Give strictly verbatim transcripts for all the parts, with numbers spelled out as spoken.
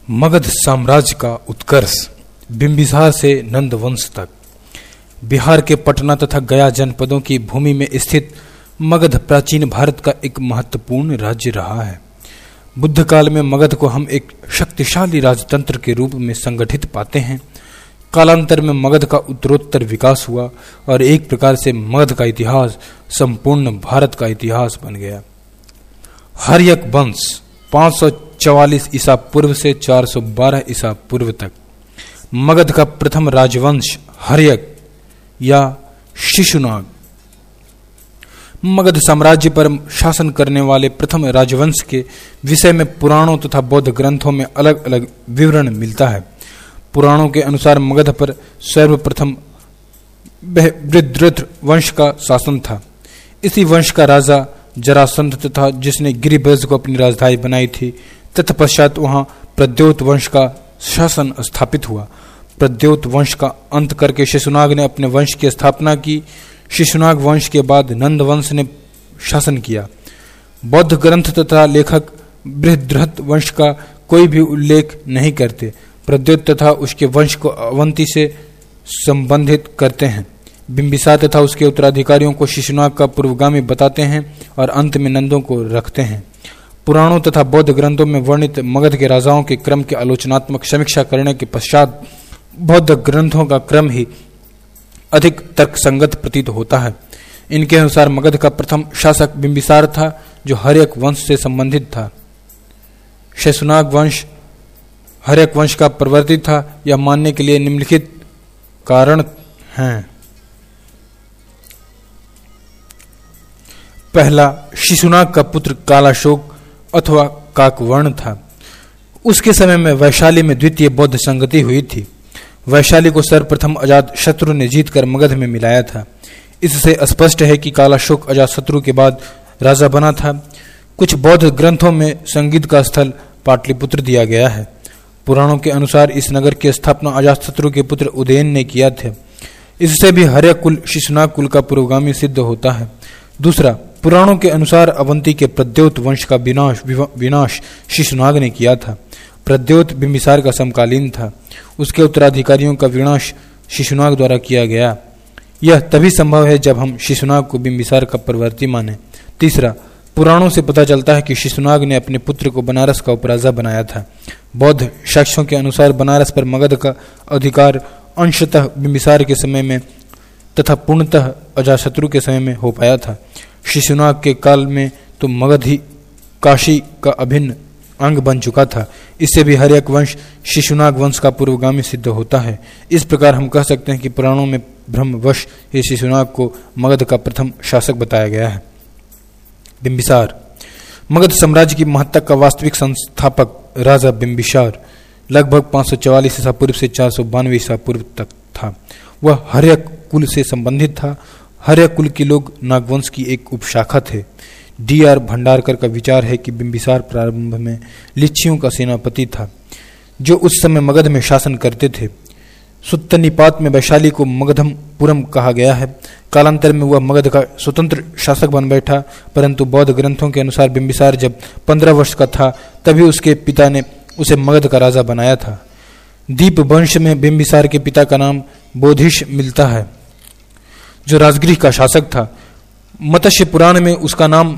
मगध साम्राज्य का उत्कर्ष बिंबिसार से नंद वंश तक। बिहार के पटना तथा गया जनपदों की भूमि में स्थित मगध प्राचीन भारत का एक महत्वपूर्ण राज्य रहा है। बुद्ध काल में मगध को हम एक शक्तिशाली राजतंत्र के रूप में संगठित पाते हैं। कालांतर में मगध का उत्तरोत्तर विकास हुआ और एक प्रकार से मगध का इतिहास संपूर्ण भारत का इतिहास बन गया। हर्यक वंश पाँच सौ चवालीस ईसा पूर्व से चार सौ बारह ईसा पूर्व तक। मगध का प्रथम राजवंश हर्यक या शिशुनाग। मगध साम्राज्य पर शासन करने वाले प्रथम राजवंश के विषय में पुराणों तथा बौद्ध ग्रंथों में अलग अलग विवरण मिलता है। पुराणों के अनुसार मगध पर सर्वप्रथम बृहद्रथ वंश का शासन था। इसी वंश का राजा जरासंध तथा जिसने गिरिब्रज को अपनी राजधानी बनाई थी। तत्पश्चात वहां प्रद्योत वंश का शासन स्थापित हुआ। प्रद्योत वंश का अंत करके शिशुनाग ने अपने वंश की स्थापना की। शिशुनाग वंश के बाद नंद वंश ने शासन किया। बौद्ध ग्रंथ तथा लेखक बृहद्रथ वंश का कोई भी उल्लेख नहीं करते। प्रद्योत तथा उसके वंश को अवंती से संबंधित करते हैं। बिंबिसार तथा उसके उत्तराधिकारियों को शिशुनाग का पूर्वगामी बताते हैं और अंत में नंदों को रखते हैं। पुराणों तथा बौद्ध ग्रंथों में वर्णित मगध के राजाओं के क्रम की आलोचनात्मक समीक्षा करने के पश्चात बौद्ध ग्रंथों का क्रम ही अधिक तर्कसंगत प्रतीत होता है। इनके अनुसार मगध का प्रथम शासक बिंबिसार था, जो हर्यक वंश से संबंधित था। शिशुनाग वंश हर्यक वंश का प्रवर्ती था, यह मानने के लिए निम्नलिखित कारण हैं। पहला, शिशुनाग का पुत्र कालाशोक अथवा काकवर्ण था। उसके समय में वैशाली में द्वितीय बौद्ध संगति हुई थी। वैशाली को सर्वप्रथम अजातशत्रु ने जीतकर मगध में मिलाया था। इससे स्पष्ट है कि कालाशोक अजातशत्रु के बाद राजा बना था। कुछ बौद्ध ग्रंथों में संगीत का स्थल पाटलिपुत्र दिया गया है। पुराणों के अनुसार इस नगर की स्थापना अजातशत्रु के पुत्र उदयन ने किया था। इससे भी हर्यक कुल शिशुनाग कुल का पूर्वगामी सिद्ध होता है। दूसरा, पुराणों के अनुसार अवंती के प्रद्योत वंश का विनाश विनाश शिशुनाग ने किया था। प्रद्योत बिंबिसार का समकालीन था। उसके उत्तराधिकारियों का विनाश शिशुनाग द्वारा किया गया। यह तभी संभव है जब हम शिशुनाग को बिंबिसार का प्रवर्ती माने। तीसरा, पुराणों से पता चलता है कि शिशुनाग ने अपने पुत्र को बनारस का उपराजा बनाया था। बौद्ध साक्ष्यों के अनुसार बनारस पर मगध का अधिकार अंशतः बिंबिसार के समय में तथा पूर्णतः अजातशत्रु के समय में हो पाया था। शिशुनाग के काल में तो मगध ही काशी का अभिन्न अंग बन चुका था। इससे भी हर्यक वंश शिशुनाग वंश का पूर्वगामी सिद्ध होता है। इस प्रकार हम कह सकते हैं कि पुराणों में भ्रमवश ये शिशुनाग को मगध का प्रथम शासक बताया गया है। बिंबिसार मगध साम्राज्य की महत्ता का वास्तविक संस्थापक राजा बिंबिसार लगभग पाँच सौ चवालीस ईसा पूर्व से चार सौ बानवे ईसा पूर्व तक था। वह हर्यक कुल से संबंधित था। हर्यक कुल के लोग नागवंश की एक उपशाखा थे। डी आर भंडारकर का विचार है कि बिंबिसार प्रारंभ में लिच्छियों का सेनापति था, जो उस समय मगध में शासन करते थे। सुत्तनिपात में वैशाली को मगधमपुरम कहा गया है। कालांतर में वह मगध का स्वतंत्र शासक बन बैठा, परंतु बौद्ध ग्रंथों के अनुसार बिंबिसार जब पंद्रह वर्ष का था तभी उसके पिता ने उसे मगध का राजा बनाया था। दीप वंश में बिंबिसार के पिता का नाम बोधिश मिलता है, जो राजगृह का शासक था। मत्स्य पुराण में उसका नाम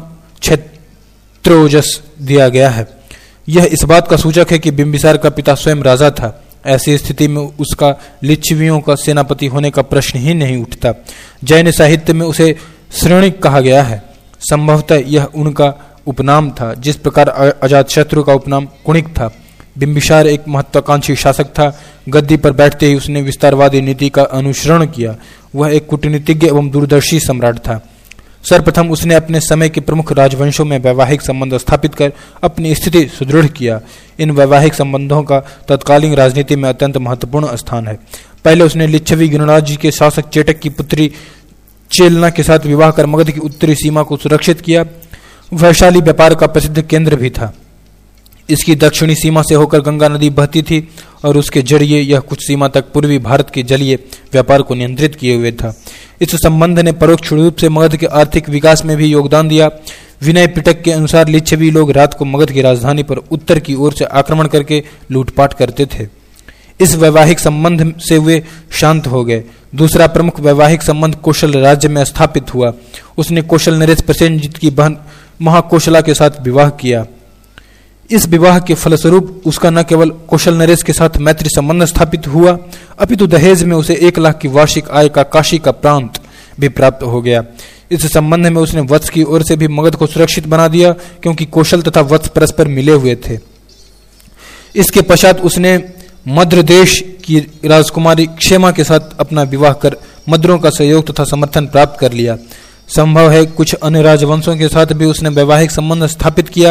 क्षेत्रोजस दिया गया है। यह इस बात का सूचक है कि बिंबिसार का पिता स्वयं राजा था। ऐसी स्थिति में उसका लिच्छवियों का सेनापति होने का प्रश्न ही नहीं उठता। जैन साहित्य में उसे श्रेणिक कहा गया है। संभवतः यह उनका उपनाम था, जिस प्रकार अजातशत्रु का उपनाम कुणिक था। बिंबिसार एक महत्वाकांक्षी शासक था। गद्दी पर बैठते ही उसने विस्तारवादी नीति का अनुसरण किया। वह एक कूटनीतिज्ञ एवं दूरदर्शी सम्राट था। सर्वप्रथम उसने अपने समय के प्रमुख राजवंशों में वैवाहिक संबंध स्थापित कर अपनी स्थिति सुदृढ़ किया। इन वैवाहिक संबंधों का तत्कालीन राजनीति में अत्यंत महत्वपूर्ण स्थान है। पहले उसने लिच्छवी गणराज्य के शासक चेटक की पुत्री चेलना के साथ विवाह कर मगध की उत्तरी सीमा को सुरक्षित किया। वैशाली व्यापार का प्रसिद्ध केंद्र भी था। इसकी दक्षिणी सीमा से होकर गंगा नदी बहती थी और उसके जरिए यह कुछ सीमा तक पूर्वी भारत के जलीय व्यापार को नियंत्रित किए हुए था। इस संबंध ने परोक्ष रूप से मगध के आर्थिक विकास में भी योगदान दिया। विनय पिटक के अनुसार लिच्छवी लोग रात को मगध की राजधानी पर उत्तर की ओर से आक्रमण करके लूटपाट करते थे। इस वैवाहिक संबंध से वे शांत हो गए। दूसरा प्रमुख वैवाहिक संबंध कौशल राज्य में स्थापित हुआ। उसने कौशल नरेश प्रसेनजीत की बहन महाकौशला के साथ विवाह किया। इस विवाह के फलस्वरूप उसका न केवल कौशल नरेश के साथ मैत्री संबंध स्थापित हुआ, अपितु दहेज में उसे एक लाख की वार्षिक आय का काशी का प्रांत भी प्राप्त हो गया। इस संबंध में उसने वत्स की ओर से भी मगध को सुरक्षित बना दिया, क्योंकि कौशल तथा वत्स परस्पर मिले हुए थे। इसके पश्चात उसने मद्र देश की राजकुमारी क्षेमा के साथ अपना विवाह कर मद्रों का सहयोग तथा समर्थन प्राप्त कर लिया। संभव है कुछ अन्य राजवंशों के साथ भी उसने वैवाहिक संबंध स्थापित किया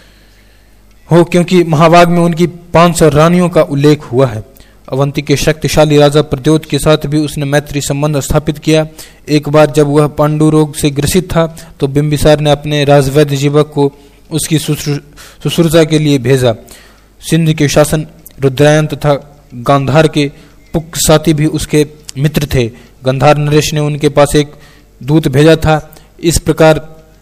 हो, क्योंकि महाभाग में उनकी पांच सौ रानियों का उल्लेख हुआ है। अवंती के शक्तिशाली राजा प्रद्योत के साथ भी उसने मैत्री संबंध स्थापित किया। एक बार जब वह पांडु रोग से ग्रसित था तो बिंबिसार ने अपने राजवैद्य जीवक को उसकी शुश्रूषा के लिए भेजा। सिंध के शासन रुद्रायन तथा गांधार के पुक्साती भी उसके मित्र थे। गांधार नरेश ने उनके पास एक दूत भेजा था। इस प्रकार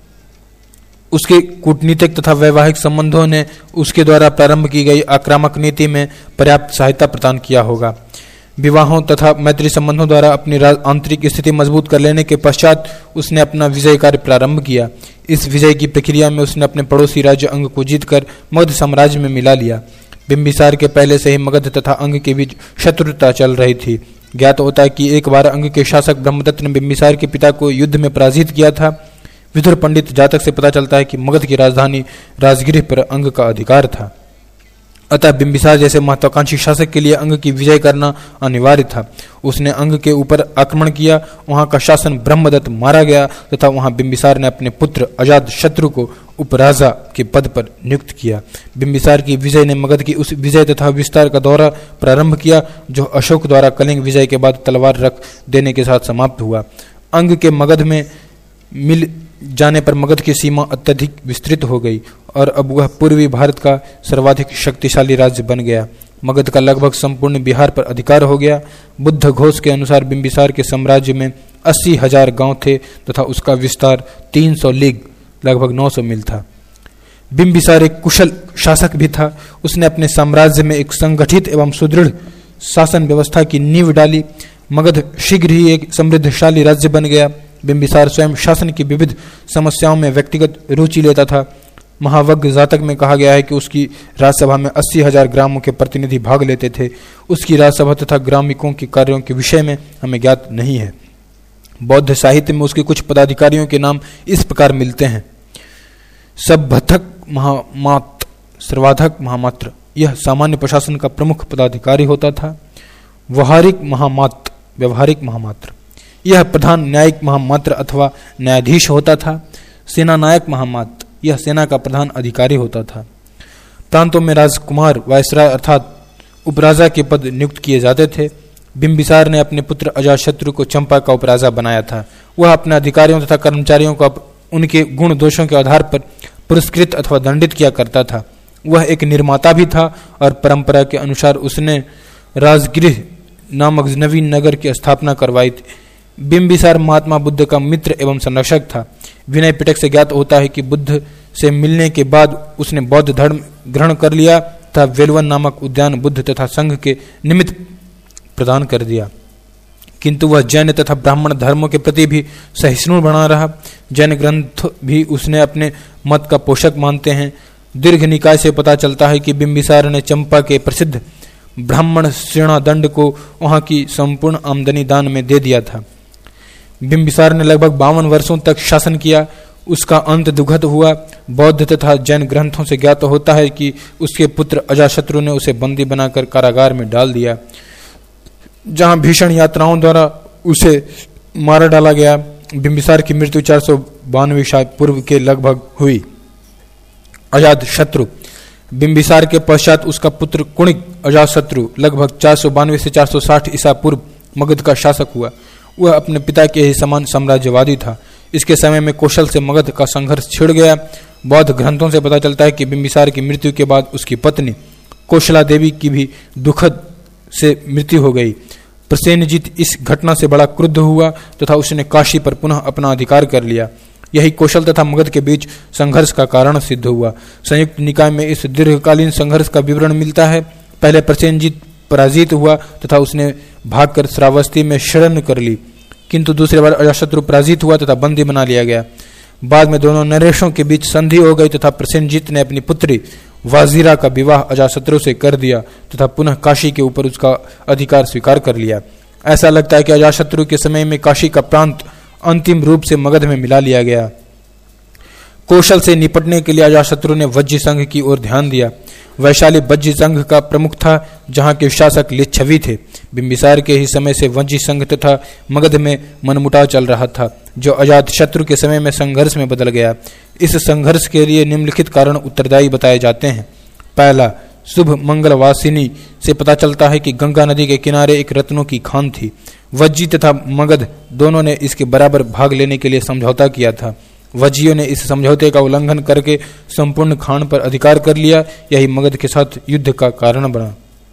उसके कूटनीतिक तथा वैवाहिक संबंधों ने उसके द्वारा प्रारंभ की गई आक्रामक नीति में पर्याप्त सहायता प्रदान किया होगा। विवाहों तथा मैत्री संबंधों द्वारा अपनी आंतरिक स्थिति मजबूत कर लेने के पश्चात उसने अपना विजय कार्य प्रारंभ किया। इस विजय की प्रक्रिया में उसने अपने पड़ोसी राज्य अंग को जीतकर मगध साम्राज्य में मिला लिया। बिंबिसार के पहले से ही मगध तथा अंग के बीच शत्रुता चल रही थी। ज्ञात होता है कि एक बार अंग के शासक ब्रह्मदत्त ने बिंबिसार के पिता को युद्ध में पराजित किया था। विदुर पंडित जातक से पता चलता है कि मगध की राजधानी राजगृह पर अंग का अधिकार था। अतः बिंबिसार जैसे महत्वाकांक्षी शासक के लिए अंग की विजय करना अनिवार्य था। उसने अंग के ऊपर आक्रमण किया, वहां का शासन ब्रह्मदत्त मारा गया तथा वहां बिंबिसार ने अपने पुत्र अजात शत्रु को उपराजा के पद पर नियुक्त किया। बिंबिसार की विजय ने मगध की उस विजय तथा विस्तार का दौरा प्रारंभ किया जो अशोक द्वारा कलिंग विजय के बाद तलवार रख देने के साथ समाप्त हुआ। अंग के मगध में मिल जाने पर मगध की सीमा अत्यधिक विस्तृत हो गई और अब वह पूर्वी भारत का सर्वाधिक शक्तिशाली राज्य बन गया। मगध का लगभग संपूर्ण बिहार पर अधिकार हो गया। बुद्ध घोष के अनुसार बिंबिसार के साम्राज्य में अस्सी हजार गांव थे तथा उसका विस्तार तीन सौ लीग लगभग नौ सौ मील था। बिंबिसार एक कुशल शासक भी था। उसने अपने साम्राज्य में एक संगठित एवं सुदृढ़ शासन व्यवस्था की नींव डाली। मगध शीघ्र ही एक समृद्धशाली राज्य बन गया। बिंबिसार स्वयं शासन की विविध समस्याओं में व्यक्तिगत रुचि लेता था। महावज्ञ जातक में कहा गया है कि उसकी राजसभा में अस्सी हजार ग्रामों के प्रतिनिधि भाग लेते थे। उसकी राजसभा तथा ग्रामिकों के कार्यों के विषय में हमें ज्ञात नहीं है। बौद्ध साहित्य में उसके कुछ पदाधिकारियों के नाम इस प्रकार मिलते हैं। सभ्यथक महामात्र, सर्वाधक महामात्र, यह सामान्य प्रशासन का प्रमुख पदाधिकारी होता था। व्यवहारिक महामात्र, व्यवहारिक महामात्र, यह प्रधान न्यायिक महामात्र अथवा न्यायाधीश होता था। सेना नायक महामात्र, यह सेना का प्रधान अधिकारी होता था। प्रांतों में राजकुमार वायसराय अर्थात उपराजा के पद नियुक्त किए जाते थे। बिंबिसार ने अपने पुत्र अजातशत्रु को चंपा का उपराजा बनाया था। वह अपने अधिकारियों तथा कर्मचारियों को उनके गुण दोषों के आधार पर पुरस्कृत अथवा दंडित किया करता था। वह एक निर्माता भी था और परंपरा के अनुसार उसने राजगृह नामक नवीन नगर की स्थापना करवाई थी। बिंबिसार महात्मा बुद्ध का मित्र एवं संरक्षक था। विनय पिटक से ज्ञात होता है कि बुद्ध से मिलने के बाद उसने बौद्ध धर्म ग्रहण कर लिया तथा वेलवन नामक उद्यान बुद्ध तथा संघ के निमित्त प्रदान कर दिया, किंतु वह जैन तथा ब्राह्मण धर्मों के प्रति भी सहिष्णु बना रहा। जैन ग्रंथ भी उसने अपने मत का पोषक मानते हैं। दीर्घ निकाय से पता चलता है कि बिंबिसार ने चंपा के प्रसिद्ध ब्राह्मण सेनादंड को वहां की संपूर्ण आमदनी दान में दे दिया था। बिंबिसार ने लगभग बावन वर्षों तक शासन किया। उसका अंत दुखद हुआ। बौद्ध तथा जैन ग्रंथों से ज्ञात होता है कि उसके पुत्र अजातशत्रु ने उसे बंदी बनाकर कारागार में डाल दिया, जहां भीषण यात्राओं द्वारा उसे मार डाला गया। बिंबिसार की मृत्यु चार सौ बानवे पूर्व के लगभग हुई। अजातशत्रु, बिंबिसार के पश्चात उसका पुत्र कुणिक अजातशत्रु लगभग चार सौ बानवे से चार सौ साठ ईसा पूर्व मगध का शासक हुआ। वह अपने पिता के ही समान साम्राज्यवादी था। इसके समय में कौशल से मगध का संघर्ष छिड़ गया। बौद्ध ग्रंथों से पता चलता है कि बिंबिसार की मृत्यु के बाद उसकी पत्नी कौशला देवी की भी दुखद से मृत्यु हो गई। प्रसेनजीत इस घटना से बड़ा क्रुद्ध हुआ तथा उसने काशी पर पुनः अपना अधिकार कर लिया। यही कौशल तथा मगध के बीच संघर्ष का कारण सिद्ध हुआ। संयुक्त निकाय में इस दीर्घकालीन संघर्ष का विवरण मिलता है। पहले प्रसेनजीत पराजित हुआ तथा उसने भागकर श्रावस्ती में शरण कर ली, किंतु दूसरी बार अजातशत्रु पराजित हुआ तथा बंदी बना लिया गया। बाद में दोनों नरेशों के बीच संधि हो गई तथा प्रसेनजीत ने अपनी पुत्री वाजिरा का विवाह अजातशत्रु से कर दिया तथा पुनः काशी के ऊपर उसका अधिकार स्वीकार कर लिया। ऐसा लगता है कि अजातशत्रु के समय में काशी का प्रांत अंतिम रूप से मगध में मिला लिया गया। कौशल से निपटने के लिए अजातशत्रु ने वज्जी संघ की ओर ध्यान दिया। वैशाली वज्जी संघ का प्रमुख था, जहां के शासक लिच्छवी थे। बिंबिसार के ही समय से वज्जी संघ तथा मगध में मनमुटाव चल रहा था, जो अजातशत्रु के समय में संघर्ष में बदल गया। इस संघर्ष के लिए निम्नलिखित कारण उत्तरदायी बताए जाते हैं। पहला, शुभ मंगलवासिनी से पता चलता है कि गंगा नदी के किनारे एक रत्नों की खान थी। वज्जी तथा मगध दोनों ने इसके बराबर भाग लेने के लिए समझौता किया था। वज्जियों ने इस समझौते का उल्लंघन करके संपूर्ण खान पर अधिकार कर लिया। यही मगध के साथ युद्ध का कारण बना।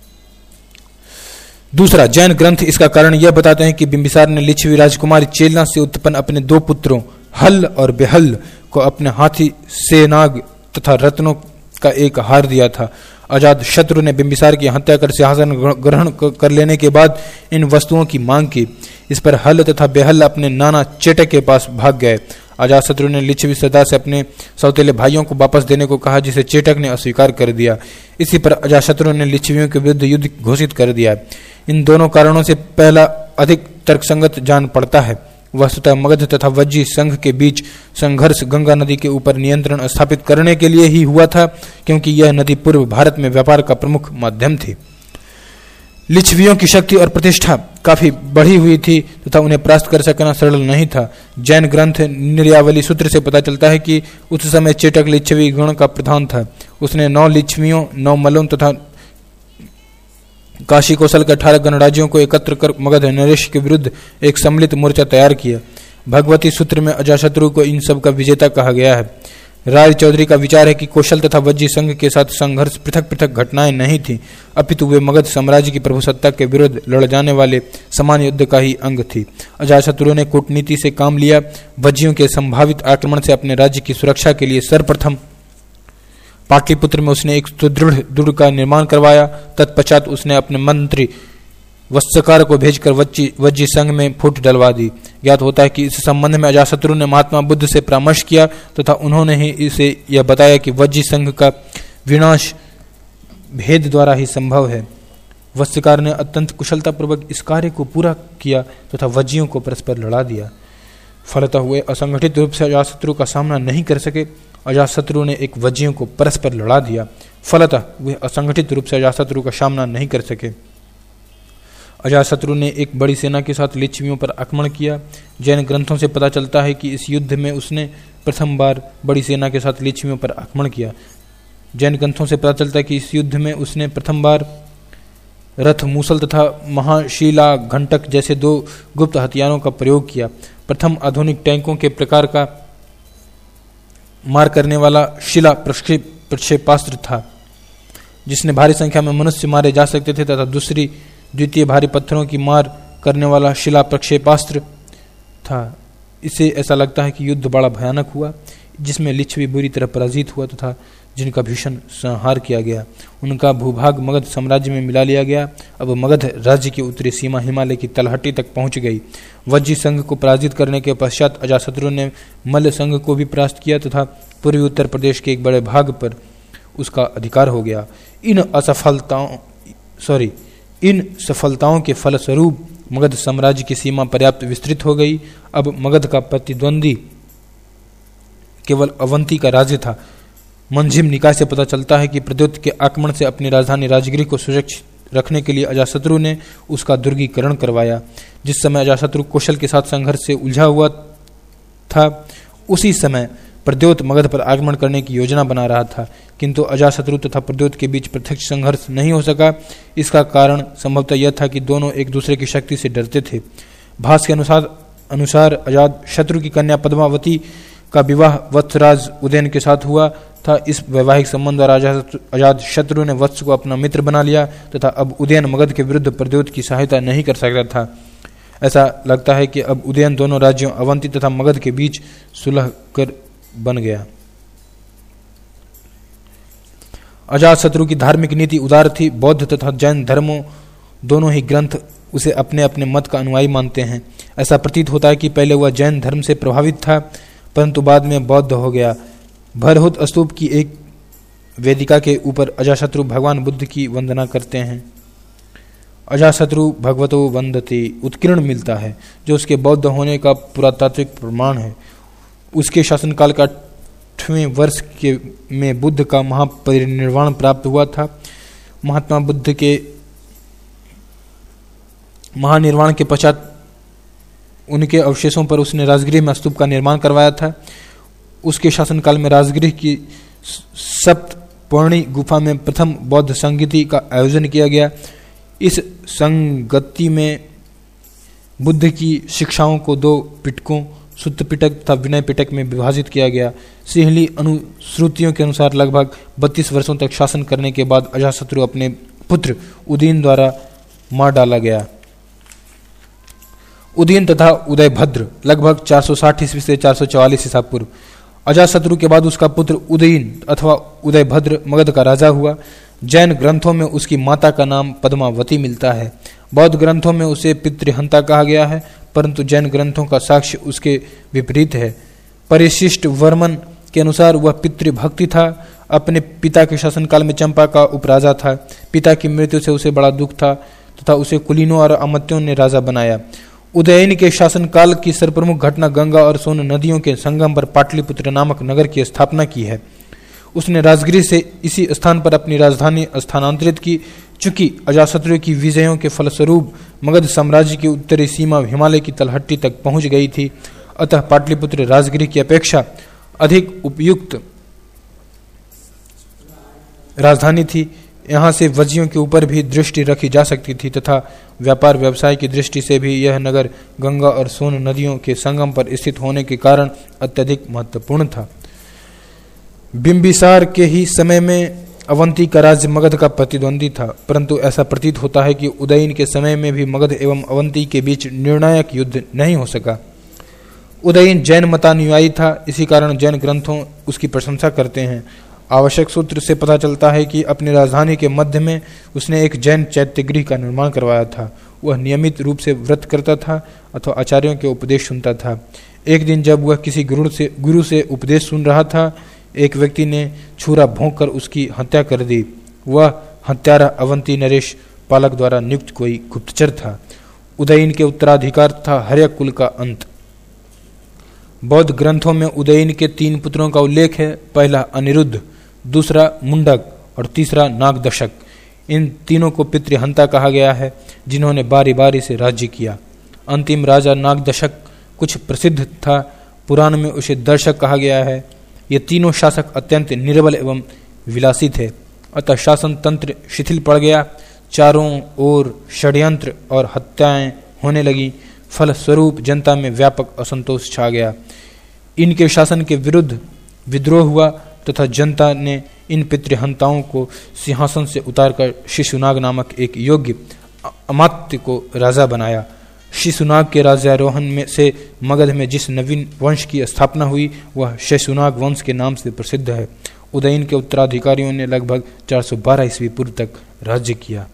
दूसरा, जैन ग्रंथ इसका कारण यह बताते हैं कि बिंबिसार ने लिच्छवी राजकुमारी चेलना से उत्पन्न अपने दो पुत्रों हल और बेहल को अपने हाथी सेनाग तथा रत्नों का एक हार दिया था। अजातशत्रु ने बिंबिसार की हत्या कर सिंहासन ग्रहण कर लेने के बाद इन वस्तुओं की मांग की। इस पर हल तथा बेहल अपने नाना चेटक के पास भाग गए। अजातशत्रु ने लिच्छवी सरदार से अपने सौतेले भाइयों को वापस देने को कहा, जिसे चेटक ने अस्वीकार कर दिया। इसी पर अजातशत्रु ने लिच्छवियों के विरुद्ध युद्ध घोषित कर दिया। इन दोनों कारणों से पहला अधिक तर्कसंगत जान पड़ता है। वस्तुतः मगध तथा वज्जी संघ के बीच संघर्ष गंगा नदी के ऊपर नियंत्रण स्थापित करने के लिए ही हुआ था, क्योंकि यह नदी पूर्व भारत में व्यापार का प्रमुख माध्यम थी। लिच्छवियों की शक्ति और प्रतिष्ठा काफी बढ़ी हुई थी तथा उन्हें परास्त कर सकना सरल नहीं था। जैन ग्रंथ निर्यावली सूत्र से पता चलता है कि उस समय चेटक लिच्छवी गण का प्रधान था। उसने नौ लिच्छवियों, नौ मल्लों तथा काशी कौशल के अठारह गणराज्यों को एकत्र कर मगध नरेश के विरुद्ध एक सम्मिलित मोर्चा तैयार किया। भगवती सूत्र में अजातशत्रु को इन सब का विजेता कहा गया है। राय चौधरी का विचार है कि कौशल तथा वज्जी संघ के साथ संघर्ष पृथक पृथक घटनाएं नहीं थी, अपितु वे मगध साम्राज्य की प्रभुसत्ता के विरुद्ध लड़ जाने वाले समान युद्ध का ही अंग थी। अजातशत्रु ने कूटनीति से काम लिया। वज्जियों के संभावित आक्रमण से अपने राज्य की सुरक्षा के लिए सर्वप्रथम पाटलिपुत्र में उसने एक सुदृढ़ दुर्ग का निर्माण करवाया। तत्पश्चात उसने अपने मंत्री वत्सकार को भेजकर वज्जी वज्जी संघ में फूट डलवा दी। ज्ञात होता है कि इस संबंध में अजातशत्रु ने महात्मा बुद्ध से परामर्श किया तथा उन्होंने ही इसे यह बताया कि वज्जी संघ का विनाश भेद द्वारा ही संभव है। वत्सकार ने अत्यंत कुशलतापूर्वक इस कार्य को पूरा किया तथा वज्जियों को परस्पर लड़ा दिया। फलतः हुए असंगठित रूप से अजातशत्रु का सामना नहीं कर सके। अजातशत्रु ने एक वज्जियों को परस्पर लड़ा दिया। फलतः वे असंगठित रूप से अजातशत्रु का सामना नहीं कर सके। अजातशत्रु ने एक बड़ी सेना के साथ लिच्छवियों पर आक्रमण किया। जैन ग्रंथों से पता चलता है कि इस युद्ध में उसने प्रथम बार बड़ी सेना के साथ लिच्छवियों पर आक्रमण किया। जैन ग्रंथों से पता चलता है कि इस युद्ध में उसने प्रथम बार रथ, मूसल तथा महाशिला घंटक जैसे दो गुप्त हथियारों का प्रयोग किया। प्रथम आधुनिक टैंकों के प्रकार का मार करने वाला शिला प्रक्षेपास्त्र था, जिसने भारी संख्या में मनुष्य मारे जा सकते थे, तथा दूसरी द्वितीय भारी पत्थरों की मार करने वाला शिला प्रक्षेपास्त्र था। इससे ऐसा लगता है कि युद्ध बड़ा भयानक हुआ, जिसमें लिच्छवी बुरी तरह पराजित हुआ तथा जिनका भीषण संहार किया गया। उनका भूभाग मगध साम्राज्य में मिला लिया गया। अब मगध राज्य की उत्तरी सीमा हिमालय की तलहटी तक पहुंच गई। वज्जी संघ को पराजित करने के पश्चात अजातशत्रु ने मल्ल संघ को भी परास्त किया तथा पूर्वी उत्तर प्रदेश के एक बड़े भाग पर उसका अधिकार हो गया। इन असफलताओं सॉरी इन सफलताओं के फलस्वरूप मगध साम्राज्य की सीमा पर्याप्त विस्तृत हो गई। अब मगध का प्रतिद्वंदी केवल अवंती का राज्य था। मंझिम निकाय से पता चलता है कि प्रद्योत के आक्रमण से अपनी राजधानी राजगिरी को सुरक्षित रखने के लिए अजातशत्रु ने उसका दुर्गीकरण करवाया। जिस समय अजातशत्रु कौशल के साथ संघर्ष से उलझा हुआ था, उसी समय प्रद्योत मगध पर आक्रमण करने की योजना बना रहा था, किंतु अजातशत्रु तथा प्रद्योत के बीच प्रत्यक्ष संघर्ष नहीं हो सका। इसका कारण संभवतः यह था कि दोनों एक दूसरे की शक्ति से डरते थे। भास के अनुसार अनुसार अजातशत्रु की कन्या पद्मावती का विवाह वत्सराज उदयन के साथ हुआ था। इस वैवाहिक संबंध द्वारा अजातशत्रु ने वत्स को अपना मित्र बना लिया तथा अब उदयन मगध के विरुद्ध प्रद्योत की सहायता नहीं कर सकता था। ऐसा लगता है कि अब उदयन दोनों राज्यों अवंती तथा मगध के बीच सुलह कर बन गया। अजातशत्रु की धार्मिक नीति उदार थी। बौद्ध तथा जैन धर्मों दोनों ही ग्रंथ उसे अपने अपने मत का अनुयायी मानते हैं। ऐसा प्रतीत होता है कि पहले वह जैन धर्म से प्रभावित था, परंतु बाद में बौद्ध हो गया। भरहुत स्तूप की एक वेदिका के ऊपर अजातशत्रु भगवान बुद्ध की वंदना करते हैं। अजातशत्रु भगवतो वंदते उत्कीर्ण मिलता है, जो उसके बौद्ध होने का पुरातात्विक प्रमाण है। उसके शासनकाल का आठवें वर्ष के में बुद्ध का महापरिनिर्वाण प्राप्त हुआ था। महात्मा बुद्ध के महानिर्वाण के पश्चात उनके अवशेषों पर उसने राजगृह में स्तूप का निर्माण करवाया था। उसके शासनकाल में राजगृह की सप्तपर्णी गुफा में प्रथम बौद्ध संगति का आयोजन किया गया। इस संगति में बुद्ध की शिक्षाओं को दो पिटकों सुत्त पिटक तथा विनय पिटक में विभाजित किया गया। सिंहली अनुश्रुतियों के अनुसार लगभग बत्तीस वर्षों तक शासन करने के बाद अजातशत्रु अपने पुत्र उदयन द्वारा मार डाला गया। उदयन तथा उदयभद्र लगभग चार सौ साठ ईस्वी से चार सौ चौवालीस ईसा पूर्व। अजातशत्रु के बाद उसका पुत्र उदयन अथवा उदयभद्र मगध का राजा हुआ। जैन ग्रंथों में उसकी माता का नाम पद्मावती मिलता है। बौद्ध ग्रंथों में उसे पितृहंता कहा गया है, परंतु जैन ग्रंथों का साक्ष्य उसके विपरीत है। परिशिष्ट वर्मन के अनुसार वह पितृभक्ति था। अपने पिता के शासनकाल में चंपा का उपराजा था। पिता की मृत्यु से उसे बड़ा दुख था तथा उसे कुलीनों और अमत्यों ने राजा बनाया। उदयन के शासनकाल की सर्वप्रमुख घटना गंगा और सोन नदियों के संगम पर पाटलिपुत्र नामक नगर की स्थापना की है। उसने राजगृह से इसी स्थान पर अपनी राजधानी स्थानांतरित की। चूंकि अजातशत्रु की विजयों के फलस्वरूप मगध साम्राज्य की उत्तरी सीमा हिमालय की तलहटी तक पहुंच गई थी, अतः पाटलिपुत्र राजगृह की अपेक्षा अधिक उपयुक्त राजधानी थी। यहाँ से वजियों के ऊपर भी दृष्टि रखी जा सकती थी तथा व्यापार व्यवसाय की दृष्टि से भी यह नगर गंगा और सोन नदियों के संगम पर स्थित होने के कारण अत्यधिक महत्वपूर्ण था। बिंबिसार के ही समय में अवंती का राज्य मगध का प्रतिद्वंदी था, परंतु ऐसा प्रतीत होता है कि उदयन के समय में भी मगध एवं अवंती के बीच निर्णायक युद्ध नहीं हो सका। उदयन जैन मतानुयायी था, इसी कारण जैन ग्रंथों उसकी प्रशंसा करते हैं। आवश्यक सूत्र से पता चलता है कि अपनी राजधानी के मध्य में उसने एक जैन चैत्यगृह का निर्माण करवाया था। वह नियमित रूप से व्रत करता था अथवा आचार्यों के उपदेश सुनता था। एक दिन जब वह किसी गुरु से गुरु से उपदेश सुन रहा था, एक व्यक्ति ने छुरा भोंक कर उसकी हत्या कर दी। वह हत्यारा अवंती नरेश पालक द्वारा नियुक्त कोई गुप्तचर था। उदयन के उत्तराधिकार था हर्यक कुल का अंत। बौद्ध ग्रंथों में उदयन के तीन पुत्रों का उल्लेख है। पहला अनिरुद्ध, दूसरा मुंडक और तीसरा नागदशक। इन तीनों को पितृहंता कहा गया है, जिन्होंने बारी बारी से राज्य किया। अंतिम राजा नागदशक कुछ प्रसिद्ध था। पुराण में उसे दर्शक कहा गया है। ये तीनों शासक अत्यंत निर्बल एवं विलासी थे, अतः शासन तंत्र शिथिल पड़ गया। चारों ओर षड्यंत्र और हत्याएं होने लगी। फलस्वरूप जनता में व्यापक असंतोष छा गया। इनके शासन के विरुद्ध विद्रोह हुआ तथा जनता ने इन पितृहंताओं को सिंहासन से उतारकर शिशुनाग नामक एक योग्य अमात्य को राजा बनाया। शिशुनाग के राज्यारोहण में से मगध में जिस नवीन वंश की स्थापना हुई वह शिशुनाग वंश के नाम से प्रसिद्ध है। उदयन के उत्तराधिकारियों ने लगभग चार सौ बारह ईस्वी पूर्व तक राज्य किया।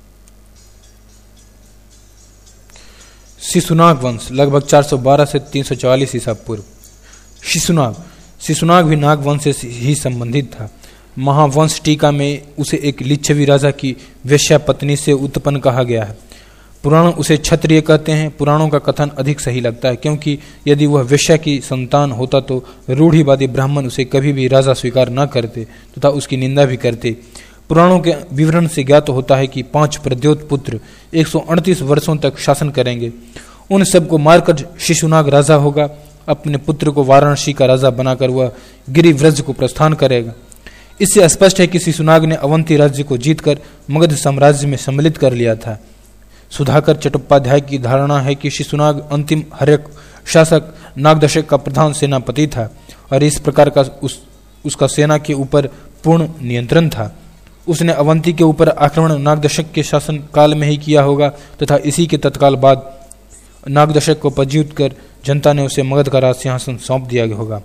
शिशुनाग वंश लगभग चार सौ बारह से तीन सौ चौवालीस ईसा पूर्व। शिशुनाग शिशुनाग भी नाग वंश से ही संबंधित था। महावंश टीका में उसे एक लिच्छवी राजा की वेश्या पत्नी से उत्पन्न कहा गया है। पुराण उसे क्षत्रिय कहते हैं। पुराणों का कथन अधिक सही लगता है, क्योंकि यदि वह वेश्या की संतान होता तो रूढ़िवादी ब्राह्मण उसे कभी भी राजा स्वीकार न करते तथा तो उसकी निंदा भी करते। पुराणों के विवरण से ज्ञात तो होता है कि पांच प्रद्योत पुत्र एक सौ अड़तीस वर्षों तक शासन करेंगे। उन सबको मारकर शिशुनाग राजा होगा। अपने पुत्र को वाराणसी का राजा बनाकर वह गिरिव्रज को प्रस्थान करेगा। इससे स्पष्ट है कि शिशुनाग ने अवंती राज्य को जीतकर मगध साम्राज्य में सम्मिलित कर लिया था। सुधाकर चट्टोपाध्याय की धारणा है कि शिशुनाग अंतिम हर्यक शासक नागदशक का प्रधान सेनापति था और इस प्रकार का उस, उसका सेना के ऊपर पूर्ण नियंत्रण था। उसने अवंती के ऊपर आक्रमण नागदशक के शासन काल में ही किया होगा तथा इसी के तत्काल बाद नागदशक को पदच्युत कर जनता ने उसे मगध का राज सिंहासन सौंप दिया होगा।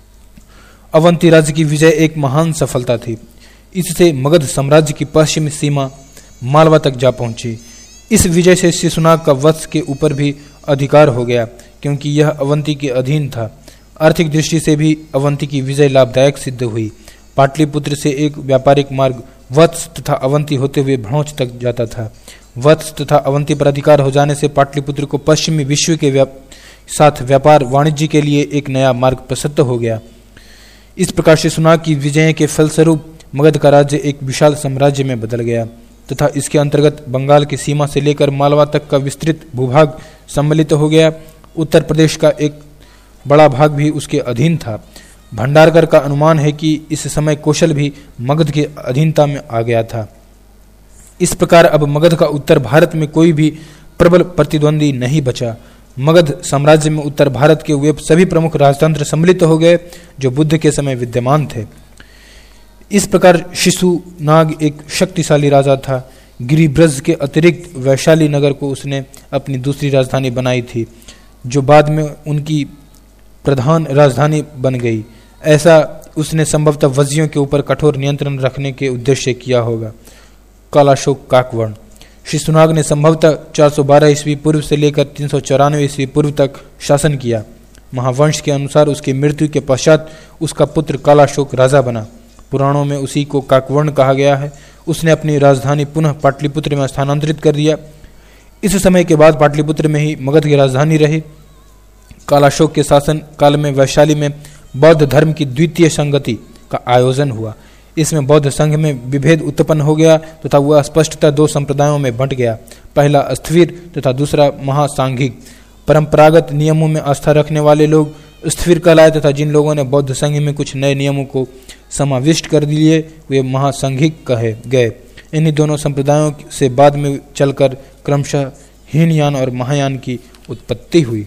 अवंती राज्य की विजय एक महान सफलता थी। इससे मगध साम्राज्य की पश्चिमी सीमा मालवा तक जा पहुंची। इस विजय से शिशुनाग का वत्स के ऊपर भी अधिकार हो गया, क्योंकि यह अवंती के अधीन था। आर्थिक दृष्टि से भी अवंती की विजय लाभदायक सिद्ध हुई। पाटलिपुत्र से एक व्यापारिक मार्ग वत्स तथा अवंती होते हुए भ्रौच तक जाता था। वत्स तथा अवंती पर अधिकार हो जाने से पाटलिपुत्र को पश्चिमी विश्व के व्याप, साथ व्यापार वाणिज्य के लिए एक नया मार्ग प्रशस्त हो गया। इस प्रकार शिशुनाग की विजय के फलस्वरूप मगध का राज्य एक विशाल साम्राज्य में बदल गया तथा इसके अंतर्गत बंगाल की सीमा से लेकर मालवा तक का विस्तृत भूभाग सम्मिलित हो गया। उत्तर प्रदेश का एक बड़ा भाग भी उसके अधीन था। भंडारकर का अनुमान है कि इस समय कौशल भी मगध के अधीनता में आ गया था। इस प्रकार अब मगध का उत्तर भारत में कोई भी प्रबल प्रतिद्वंदी नहीं बचा। मगध साम्राज्य में उत्तर भारत के वे सभी प्रमुख राजतंत्र सम्मिलित हो गए जो बुद्ध के समय विद्यमान थे। इस प्रकार शिशुनाग एक शक्तिशाली राजा था। गिरिब्रज के अतिरिक्त वैशाली नगर को उसने अपनी दूसरी राजधानी बनाई थी, जो बाद में उनकी प्रधान राजधानी बन गई। ऐसा उसने संभवतः वज्जियों के ऊपर कठोर नियंत्रण रखने के उद्देश्य से किया होगा। कालाशोक काकवर्ण शिशुनाग ने संभवतः चार सौ बारह ईस्वी पूर्व से लेकर तीन सौ चौरानवे ईस्वी पूर्व तक शासन किया। महावंश के अनुसार उसकी मृत्यु के पश्चात उसका पुत्र कालाशोक राजा बना। पुराणों में उसी को काकवर्ण कहा गया है। उसने अपनी राजधानी पुनः पाटलिपुत्र में स्थानांतरित कर दिया। इस समय के बाद पाटलिपुत्र में ही मगध की राजधानी रही। कालाशोक के शासन काल में वैशाली में बौद्ध धर्म की द्वितीय संगति का आयोजन हुआ। इसमें बौद्ध संघ में विभेद उत्पन्न हो गया तथा वह स्पष्टतः दो संप्रदायों में बंट गया। पहला स्थिर तथा दूसरा महासांघिक। परंपरागत नियमों में आस्था रखने वाले लोग स्थिर कहलाए तथा जिन लोगों ने बौद्ध संघ में कुछ नए नियमों को समाविष्ट कर दिए वे महासांघिक कहे गए। इन्हीं दोनों संप्रदायों से बाद में चलकर क्रमशः हीनयान और महायान की उत्पत्ति हुई।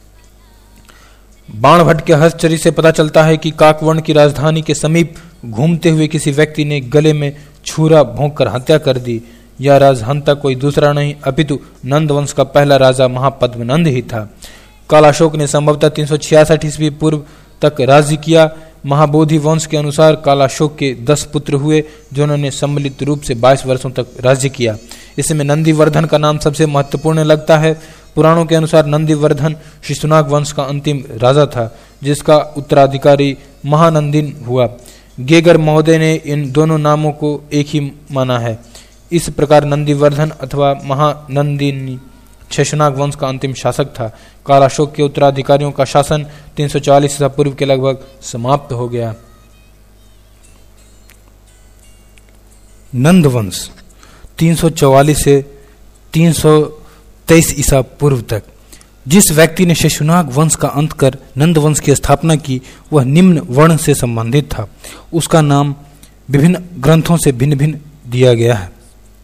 बाणभट्ट के हस्तचरी से पता चलता है कि काकवर्ण की राजधानी के समीप घूमते हुए किसी व्यक्ति ने गले में छुरा भोंककर हत्या कर दी। यह राजहंता कोई दूसरा नहीं अपितु नंद वंश का पहला राजा महापद्मनंद ही था। कालाशोक ने संभवतः तीन सौ छियासठ ईस्वी पूर्व तक राज्य किया। महाबोधि वंश के अनुसार कालाशोक के दस पुत्र हुए जिन्होंने सम्मिलित रूप से बाईस वर्षों तक राज्य किया। इसमें नंदीवर्धन का नाम सबसे महत्वपूर्ण लगता है। पुराणों के अनुसार नंदीवर्धन शिशुनाग वंश का अंतिम राजा था, जिसका उत्तराधिकारी महानंदिन हुआ। गेगर महोदय ने इन दोनों नामों को एक ही माना है। इस प्रकार नंदीवर्धन अथवा महानंदिनी शिशुनाग वंश का अंतिम शासक था। कालाशोक के उत्तराधिकारियों का शासन तीन सौ चालीस ईसा पूर्व के लगभग समाप्त हो गया। नंद वंश तीन सौ चौवालीस से तीन सौ तेईस ईसा पूर्व तक। जिस व्यक्ति ने शिशुनाग वंश का अंत कर नंद वंश की स्थापना की वह निम्न वर्ण से संबंधित था। उसका नाम विभिन्न ग्रंथों से भिन्न भिन्न दिया गया है।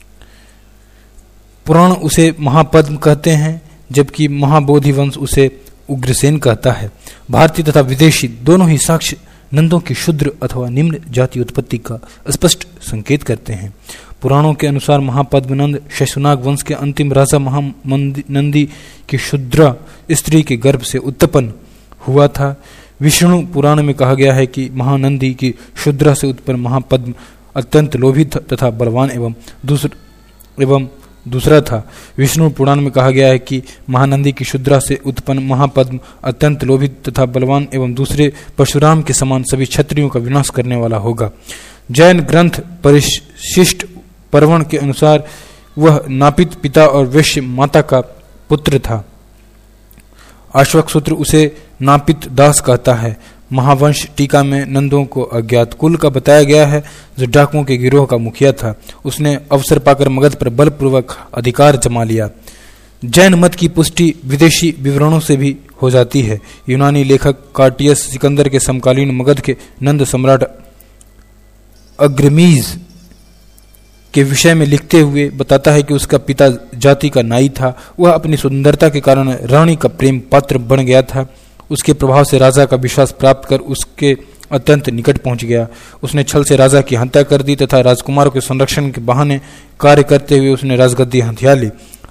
पुराण उसे महापद्म कहते हैं, जबकि महाबोधि वंश उसे उग्रसेन कहता है। भारतीय तथा विदेशी दोनों ही साक्ष्य नंदों की शुद्र अथवा निम्न जाति उत्पत्ति का स्पष्ट संकेत करते हैं। पुराणों के अनुसार महापद्मनंद शिशुनाग वंश के अंतिम राजा महानंदी की शुद्रा स्त्री के गर्भ से उत्पन्न हुआ था। विष्णु पुराण में कहा गया है कि महानंदी की शुद्रा से उत्पन्न महापद्म अत्यंत लोभी तथा बलवान एवं दूसरा एवं दूसरा था। विष्णु पुराण में कहा गया है कि महानंदी की शुद्रा से उत्पन्न महापद्म अत्यंत लोभी तथा बलवान एवं दूसरे परशुराम के समान सभी क्षत्रियों का विनाश करने वाला होगा। जैन ग्रंथ परिशिष्ट पर्वण के अनुसार वह नापित पिता और वैश्य माता का पुत्र था। अश्वक सूत्र उसे नापित दास कहता है। महावंश टीका में नंदों को अज्ञात कुल का बताया गया है, जो डाकुओं के गिरोह का मुखिया था। उसने अवसर पाकर मगध पर बलपूर्वक अधिकार जमा लिया। जैन मत की पुष्टि विदेशी विवरणों से भी हो जाती है। यूनानी लेखक कार्टियस सिकंदर के समकालीन मगध के नंद सम्राट अग्रमीज के विषय में लिखते हुए बताता है कि उसका पिता जाति का नाई था। वह अपनी सुंदरता के कारण रानी का प्रेम पात्र बन गया था। उसके प्रभाव से राजा का विश्वास प्राप्त कर उसके अत्यंत निकट पहुंच गया। उसने छल से राजा की हत्या कर दी तथा राजकुमारों के संरक्षण के बहाने कार्य करते हुए उसने राजगद्दी हथिया ली।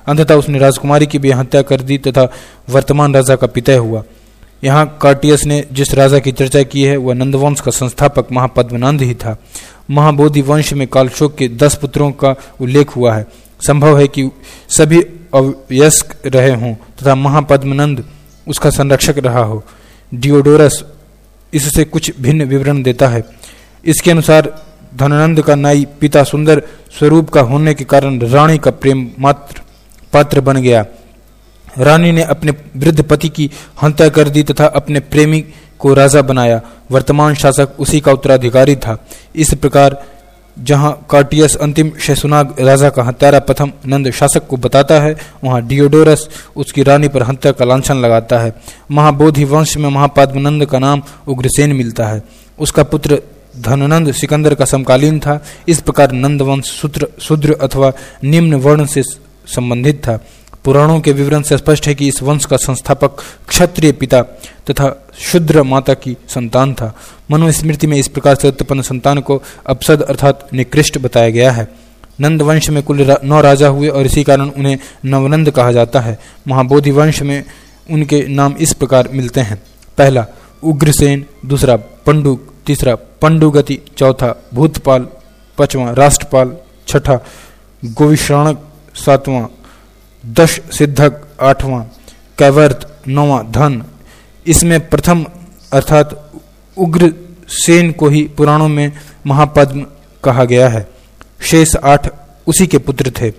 अंततः उसने राजकुमारी की भी हत्या कर दी तथा वर्तमान राजा का पिता हुआ। यहाँ कार्टियस ने जिस राजा की चर्चा की है वह नंदवंश का संस्थापक महापद्मनंद ही था। महाबोधि वंश में कालशोक के दस पुत्रों का उल्लेख हुआ है। संभव है कि सभी अवयस्क रहे हों तथा महापद्मनंद उसका संरक्षक रहा हो। डियोडोरस इससे कुछ भिन्न विवरण देता है। इसके अनुसार धनानंद का नाई पिता सुंदर स्वरूप का होने के कारण रानी का प्रेम मात्र पात्र बन गया। रानी ने अपने वृद्ध पति की हत्या कर दी तथा अपने प्रेमी को राजा बनाया। वर्तमान शासक उसी का उत्तराधिकारी था। इस प्रकार जहां कार्टियस अंतिम शेषनाग राजा का हत्यारा प्रथम नंद शासक को बताता है, वहां डियोडोरस उसकी रानी पर हत्या का लांछन लगाता है। महाबोधि वंश में महापद्मनंद का नाम उग्रसेन मिलता है। उसका पुत्र धननंद सिकंदर का समकालीन था। इस प्रकार नंदवंश शूद्र शूद्र अथवा निम्न वर्ण से संबंधित था। पुराणों के विवरण से स्पष्ट है कि इस वंश का संस्थापक क्षत्रिय पिता तथा शूद्र माता की संतान था। मनुस्मृति में इस प्रकार से उत्पन्न संतान को अपसद अर्थात निकृष्ट बताया गया है। नंद वंश में कुल रा, नौ राजा हुए और इसी कारण उन्हें नवनंद कहा जाता है। महाबोधि वंश में उनके नाम इस प्रकार मिलते हैं। पहला उग्रसेन, दूसरा पंडुक, तीसरा पंडुगति, चौथा भूतपाल, पांचवा राष्ट्रपाल, छठा गोविश्राणक, सातवां दश सिद्धक, आठवां कैवर्त, नौवां धन। इसमें प्रथम अर्थात उग्रसेन को ही पुराणों में महापद्म कहा गया है। शेष आठ उसी के पुत्र थे।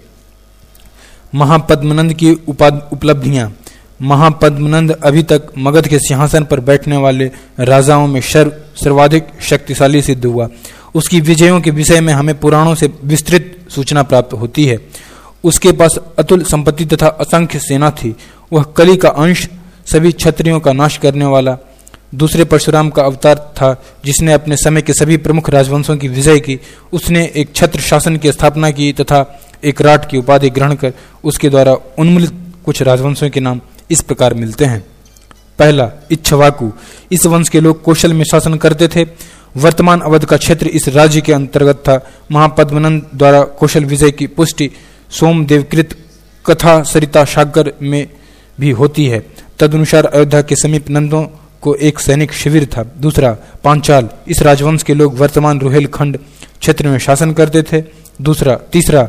महापद्मनंद की उपलब्धियां। महापद्मनंद अभी तक मगध के सिंहासन पर बैठने वाले राजाओं में सर्व सर्वाधिक शक्तिशाली सिद्ध हुआ। उसकी विजयों के विषय में हमें पुराणों से विस्तृत सूचना प्राप्त होती है। उसके पास अतुल संपत्ति तथा असंख्य सेना थी। वह कली का अंश, सभी क्षत्रियों का नाश करने वाला दूसरे परशुराम का अवतार था, जिसने अपने समय के सभी प्रमुख राजवंशों की विजय की। उसने एक छत्र शासन की स्थापना की तथा एक राट की उपाधि ग्रहण कर उसके द्वारा उन्मूलित कुछ राजवंशों के नाम इस प्रकार मिलते हैं। पहला इक्ष्वाकु। इस वंश के लोग कौशल में शासन करते थे। वर्तमान अवध का क्षेत्र इस राज्य के अंतर्गत था। महापद्मनंद द्वारा कौशल विजय की पुष्टि सोमदेवकृत कथा सरिता सागर में भी होती है। तदनुसार अयोध्या के समीप नंदों को एक सैनिक शिविर था। दूसरा पांचाल। इस राजवंश के लोग वर्तमान रुहेलखंड क्षेत्र में शासन करते थे। दूसरा तीसरा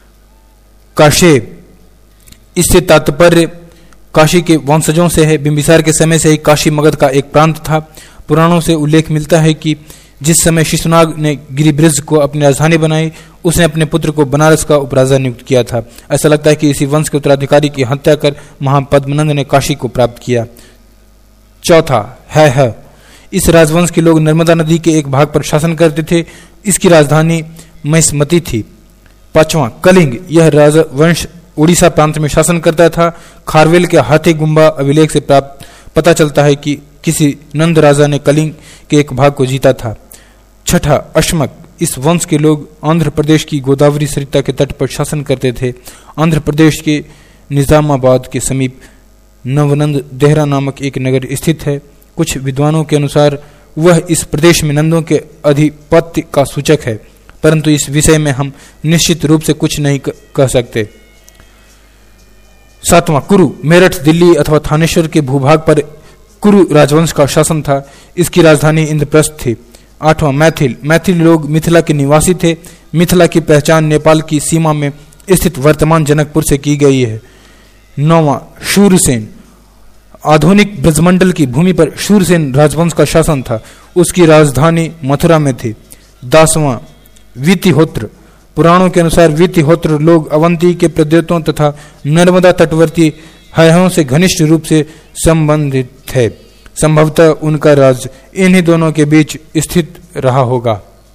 काशे। इससे तात्पर्य काशी के वंशजों से है। बिंबिसार के समय से ही काशी मगध का एक प्रांत था। पुराणों से उल्लेख मिलता है कि जिस समय शिशुनाग ने गिरिब्रज को अपनी राजधानी बनाई, उसने अपने पुत्र को बनारस का उपराजा नियुक्त किया था। ऐसा लगता है कि इसी वंश के उत्तराधिकारी की हत्या कर महापद्मनंद ने काशी को प्राप्त किया। चौथा है, है। इस राजवंश के लोग नर्मदा नदी के एक भाग पर शासन करते थे। इसकी राजधानी महिष्मती थी। पांचवा कलिंग। यह राजवंश उड़ीसा प्रांत में शासन करता था। खारवेल के हाथी गुम्बा अभिलेख से प्राप्त पता चलता है कि किसी नंद राजा ने कलिंग के एक भाग को जीता था। छठा अश्मक। इस वंश के लोग आंध्र प्रदेश की गोदावरी सरिता के तट पर शासन करते थे। आंध्र प्रदेश के निजामाबाद के समीप नवनंद देहरा नामक एक नगर स्थित है। कुछ विद्वानों के अनुसार वह इस प्रदेश में नंदों के अधिपत्य का सूचक है, परंतु इस विषय में हम निश्चित रूप से कुछ नहीं कह सकते। सातवां कुरु। मेरठ, दिल्ली अथवा थानेश्वर के भूभाग पर कुरु राजवंश का शासन था। इसकी राजधानी इंद्रप्रस्थ थी। आठवां मैथिल। मैथिल लोग मिथिला के निवासी थे। मिथिला की पहचान नेपाल की सीमा में स्थित वर्तमान जनकपुर से की गई है। नौवां शूरसेन। आधुनिक ब्रजमंडल की भूमि पर शूरसेन राजवंश का शासन था। उसकी राजधानी मथुरा में थी। दसवां वीतिहोत्र। पुराणों के अनुसार वीतिहोत्र लोग अवंती के प्रदेशों तथा नर्मदा तटवर्ती हयों से घनिष्ठ रूप से संबंधित थे। संभवतः उनका राज्य इन्हीं दोनों के बीच स्थित रहा होगा।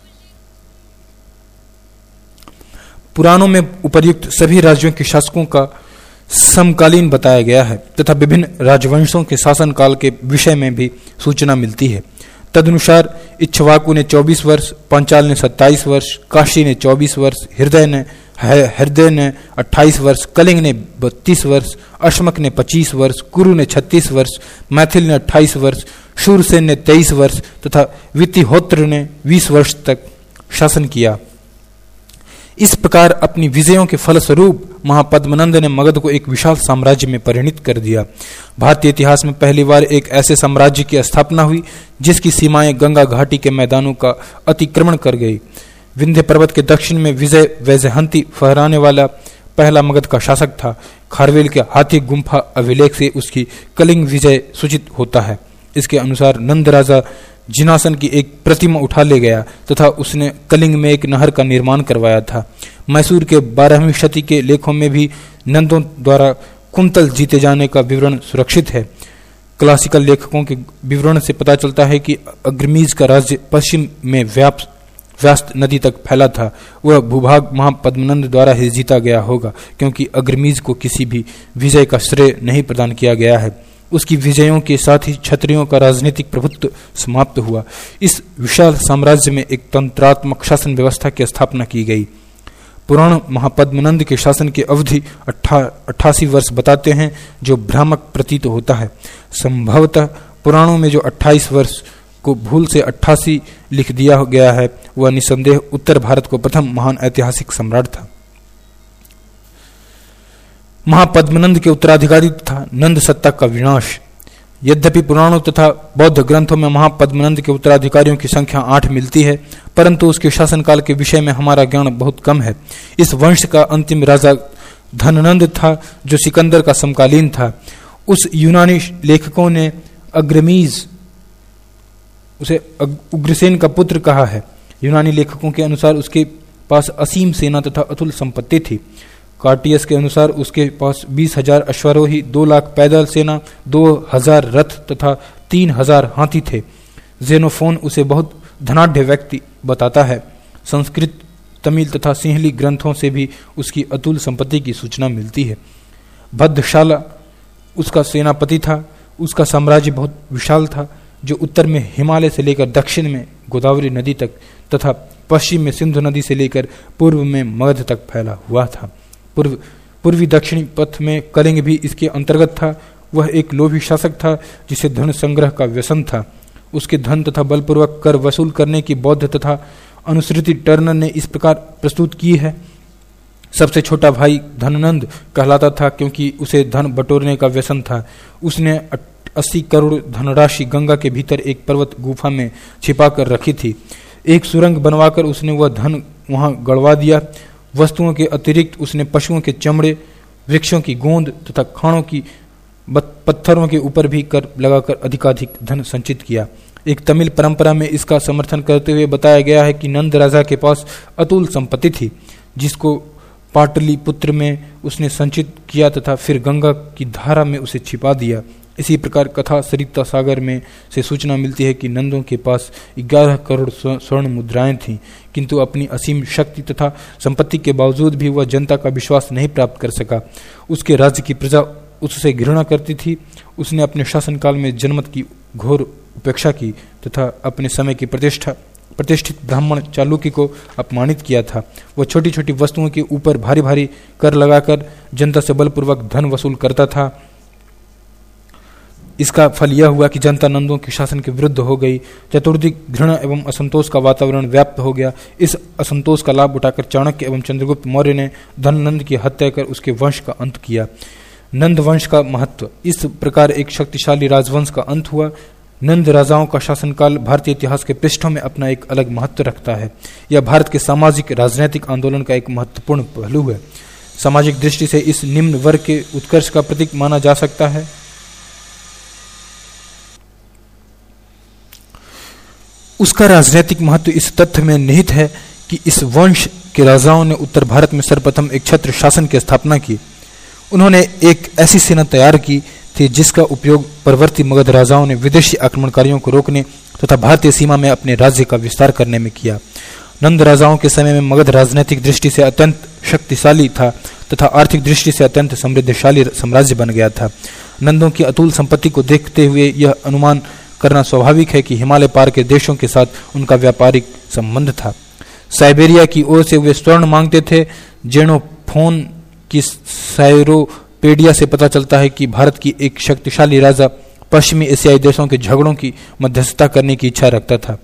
पुराणों में उपर्युक्त सभी राज्यों के शासकों का समकालीन बताया गया है तथा विभिन्न राजवंशों के शासनकाल के विषय में भी सूचना मिलती है। तदनुसार इक्ष्वाकु ने चौबीस वर्ष, पांचाल ने सत्ताईस वर्ष, काशी ने चौबीस वर्ष, हृदय ने हृदय ने अट्ठाईस वर्ष, कलिंग ने बत्तीस वर्ष, अश्मक ने पच्चीस वर्ष, कुरु ने छत्तीस वर्ष, मैथिल ने अट्ठाईस वर्ष, शूरसेन ने तेईस वर्ष तथा वीतिहोत्र ने बीस वर्ष तक शासन किया। इस प्रकार अपनी विजयों के फलस्वरूप महापद्मनंद ने मगध को एक विशाल साम्राज्य में परिणित कर दिया। भारतीय इतिहास में पहली बार एक ऐसे साम्राज्य की स्थापना हुई जिसकी सीमाएं गंगा घाटी के मैदानों का अतिक्रमण कर गई। विंध्य पर्वत के दक्षिण में विजय वैजयंती फहराने वाला पहला मगध का शासक था। खारवेल के हाथी गुम्फा अभिलेख से उसकी कलिंग विजय सूचित होता है। इसके अनुसार नंद राजा जिनासन की एक प्रतिमा उठा ले गया तथा उसने कलिंग में एक नहर का निर्माण करवाया था। मैसूर के बारहवीं शती के लेखों में भी नंदों द्वारा कुंतल जीते जाने का विवरण सुरक्षित है। क्लासिकल लेखकों के विवरण से पता चलता है कि अग्रमीज का राज्य पश्चिम में व्याप्त व्यास्त नदी तक फैला था। वह भूभाग महापद्मनंद द्वारा ही जीता गया होगा, क्योंकि अग्रमीज को किसी भी विजय का श्रेय नहीं प्रदान किया गया है। उसकी विजयों के साथ ही क्षत्रियों का राजनीतिक प्रभुत्व समाप्त हुआ। इस विशाल साम्राज्य में एक तंत्रात्मक शासन व्यवस्था की स्थापना की गई। पुराण महापद्मनंद के शासन की अवधि अट्ठासी वर्ष बताते हैं, जो भ्रामक प्रतीत होता है। संभवतः पुराणों में जो अट्ठाईस वर्ष को भूल से अट्ठासी लिख दिया गया है, वह निसंदेह उत्तर भारत को प्रथम महान ऐतिहासिक सम्राट था। महापद्मनंद के उत्तराधिकारी था नंद सत्ता का विनाश। यद्यपि पुराणों तथा बौद्ध ग्रंथों में महापद्मनंद के उत्तराधिकारियों की संख्या आठ मिलती है, परंतु उसके शासनकाल के विषय में हमारा ज्ञान बहुत कम है। इस वंश का अंतिम राजा धननंद था, जो सिकंदर का समकालीन था। उस यूनानी लेखकों ने अग्रमीज उसे उग्रसेन का पुत्र कहा है। यूनानी लेखकों के अनुसार उसके पास असीम सेना तथा अतुल संपत्ति थी। कार्टियस के अनुसार उसके पास बीस हजार अश्वारोही, दो लाख पैदल सेना, दो हजार रथ तथा तीन हजार हाथी थे। जेनोफोन उसे बहुत धनाढ़ व्यक्ति बताता है। संस्कृत, तमिल तथा सिंहली ग्रंथों से भी उसकी अतुल संपत्ति की सूचना मिलती है। भद्रशाला उसका सेनापति था। उसका साम्राज्य बहुत विशाल था, जो उत्तर में हिमालय से लेकर दक्षिण में गोदावरी नदी तक तथा पश्चिम में सिंधु नदी से लेकर पूर्व में मगध तक फैला हुआ था। पूर्व पूर्वी दक्षिणी पथ में कलिंग भी इसके अंतर्गत था। वह एक लोभी शासक था जिसे धन संग्रह का व्यसन था। उसके धन तथा बलपूर्वक कर वसूल करने की बौद्ध तथा अनुश्रुति टर्नर ने इस प्रकार प्रस्तुत की है। सबसे छोटा भाई धननंद कहलाता था, क्योंकि उसे धन बटोरने का व्यसन था। उसने अस्सी करोड़ धनराशि गंगा के भीतर एक पर्वत गुफा में छिपा कर रखी थी। एक सुरंग बनवाकर उसने वह धन वहां गड़वा दिया। वस्तुओं के अतिरिक्त उसने पशुओं के चमड़े, वृक्षों की गोंद तथा खानों की पत्थरों के ऊपर भी कर लगाकर अधिकाधिक धन संचित किया। एक तमिल परंपरा में इसका समर्थन करते हुए बताया गया है कि नंद राजा के पास अतुल संपत्ति थी, जिसको पाटलिपुत्र में उसने संचित किया तथा फिर गंगा की धारा में उसे छिपा दिया। इसी प्रकार कथा सरिता सागर में से सूचना मिलती है कि नंदों के पास ग्यारह करोड़ स्वर्ण मुद्राएं थीं, किंतु अपनी असीम शक्ति तथा संपत्ति के बावजूद भी वह जनता का विश्वास नहीं प्राप्त कर सका। उसके राज्य की प्रजा उससे घृणा करती थी। उसने अपने शासनकाल में जनमत की घोर उपेक्षा की तथा अपने समय की प्रतिष्ठा प्रतिष्ठित ब्राह्मण चालुक्य को अपमानित किया था। वह छोटी छोटी वस्तुओं के ऊपर भारी भारी कर लगाकर जनता से बलपूर्वक धन वसूल करता था। इसका फल यह हुआ कि जनता नंदों के शासन के विरुद्ध हो गई। चतुर्दिक घृणा एवं असंतोष का वातावरण व्याप्त हो गया। इस असंतोष का लाभ उठाकर चाणक्य एवं चंद्रगुप्त मौर्य ने धननंद की हत्या कर उसके वंश का अंत किया। नंद वंश का महत्व। इस प्रकार एक शक्तिशाली राजवंश का अंत हुआ। नंद राजाओं का शासनकाल भारतीय इतिहास के पृष्ठों में अपना एक अलग महत्व रखता है। यह भारत के सामाजिक राजनीतिक आंदोलन का एक महत्वपूर्ण पहलू है। सामाजिक दृष्टि से इस निम्न वर्ग के उत्कर्ष का प्रतीक माना जा सकता है। उसका राजनीतिक महत्व इस तथ्य में निहित है कि इस वंश के राजाओं ने उत्तर भारत में सर्वप्रथम एक छत्र शासन की स्थापना की। उन्होंने एक ऐसी सेना तैयार की थी जिसका उपयोग परवर्ती मगध राजाओं ने विदेशी आक्रमणकारियों को रोकने तथा भारतीय सीमा में अपने राज्य का विस्तार करने में किया। नंद राजाओं के समय में मगध राजनीतिक दृष्टि से अत्यंत शक्तिशाली था तथा आर्थिक दृष्टि से अत्यंत समृद्धशाली साम्राज्य बन गया था। नंदों की अतुल संपत्ति को देखते हुए यह अनुमान करना स्वाभाविक है कि हिमालय पार के देशों के साथ उनका व्यापारिक संबंध था। साइबेरिया की ओर से वे स्वर्ण मांगते थे। जेनोफोन की साइरोपेडिया से पता चलता है कि भारत की एक शक्तिशाली राजा पश्चिमी एशियाई देशों के झगड़ों की मध्यस्थता करने की इच्छा रखता था।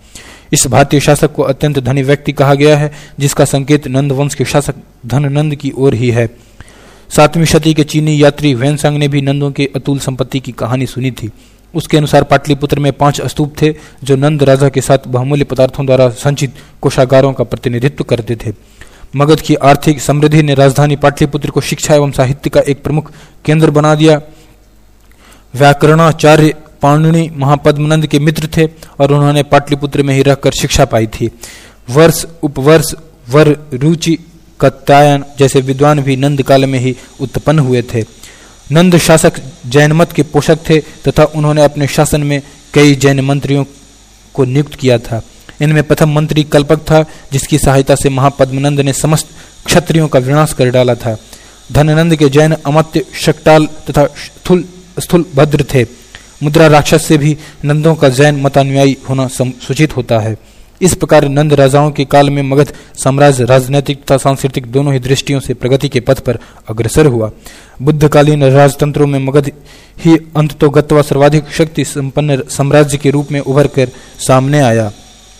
इस भारतीय शासक को अत्यंत धनी व्यक्ति कहा गया है, जिसका संकेत नंद वंश के शासक धननंद की ओर ही है। सातवीं शती के चीनी यात्री वेनसांग ने भी नंदों के अतुल संपत्ति की कहानी सुनी थी। उसके अनुसार पाटलिपुत्र में पांच स्तूप थे जो नंद राजा के साथ बहुमूल्य पदार्थों द्वारा संचित कोषागारों का प्रतिनिधित्व करते थे। मगध की आर्थिक समृद्धि ने राजधानी पाटलिपुत्र को शिक्षा एवं साहित्य का एक प्रमुख केंद्र बना दिया। व्याकरणाचार्य पाणिनि महापद्मनंद के मित्र थे और उन्होंने पाटलिपुत्र में ही रहकर शिक्षा पाई थी। वर्ष, उपवर्ष, वर, रुचि, कात्यायन जैसे विद्वान भी नंद काल में ही उत्पन्न हुए थे। नंद शासक जैन मत के पोषक थे तथा उन्होंने अपने शासन में कई जैन मंत्रियों को नियुक्त किया था। इनमें प्रथम मंत्री कल्पक था, जिसकी सहायता से महापद्मनंद ने समस्त क्षत्रियों का विनाश कर डाला था। धननंद के जैन अमात्य शक्टाल तथा स्थूल स्थूल भद्र थे। मुद्रा राक्षस से भी नंदों का जैन मतानुयायी होना सूचित होता है। इस प्रकार नंद राजाओं के काल में मगध साम्राज्य राजनीतिक तथा सांस्कृतिक दोनों ही दृष्टियों से प्रगति के पथ पर अग्रसर हुआ। बुद्धकालीन राजतंत्रों में मगध ही अंततोगत्वा सर्वाधिक शक्ति संपन्न साम्राज्य के रूप में उभर कर सामने आया।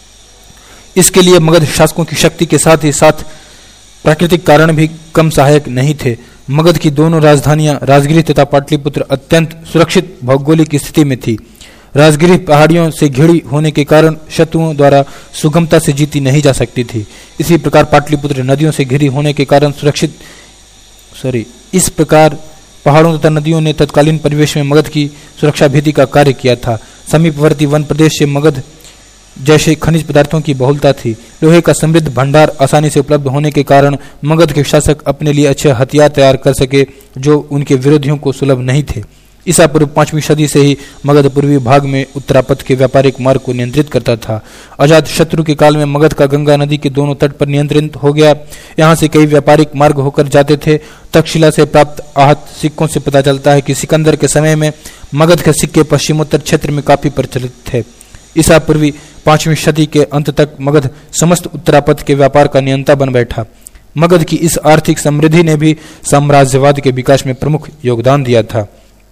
इसके लिए मगध शासकों की शक्ति के साथ ही साथ प्राकृतिक कारण भी कम सहायक नहीं थे। मगध की दोनों राजधानियां राजगिरी तथा पाटलिपुत्र अत्यंत सुरक्षित भौगोलिक स्थिति में थी। राजगिरी पहाड़ियों से घिरी होने के कारण शत्रुओं द्वारा सुगमता से जीती नहीं जा सकती थी। इसी प्रकार पाटलिपुत्र नदियों से घिरी होने के कारण सुरक्षित सॉरी इस प्रकार पहाड़ों तथा नदियों ने तत्कालीन परिवेश में मगध की सुरक्षा भीति का कार्य किया था। समीपवर्ती वन प्रदेश से मगध जैसे खनिज पदार्थों की बहुलता थी। लोहे का समृद्ध भंडार आसानी से उपलब्ध होने के कारण मगध के शासक अपने लिए अच्छे हथियार तैयार कर सके जो उनके विरोधियों को सुलभ नहीं थे। ईसा पूर्व पांचवी सदी से ही मगध पूर्वी भाग में उत्तरापथ के व्यापारिक मार्ग को नियंत्रित करता था। अजात शत्रु के काल में मगध का गंगा नदी के दोनों तट पर नियंत्रित हो गया। यहाँ से कई व्यापारिक मार्ग होकर जाते थे। तक्षशिला से प्राप्त आहत सिक्कों से पता चलता है कि सिकंदर के समय में मगध के सिक्के पश्चिमोत्तर क्षेत्र में काफी प्रचलित थे। ईसा पूर्वी पांचवी सदी के अंत तक मगध समस्त उत्तरापथ के व्यापार का नियंता बन बैठा। मगध की इस आर्थिक समृद्धि ने भी साम्राज्यवाद के विकास में प्रमुख योगदान दिया था।